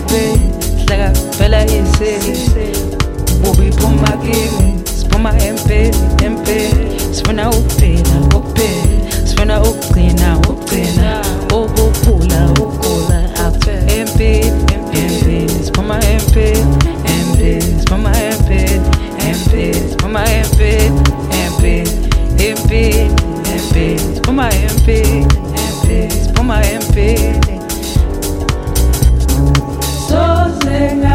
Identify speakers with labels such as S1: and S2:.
S1: hleka phela yise ubiphuma kimi siphuma empeni sifuna ukuphila sifuna ukugcina ukukhula empeni siphuma empeni siphuma empeni siphuma empeni siphuma empeni siphuma empeni so senga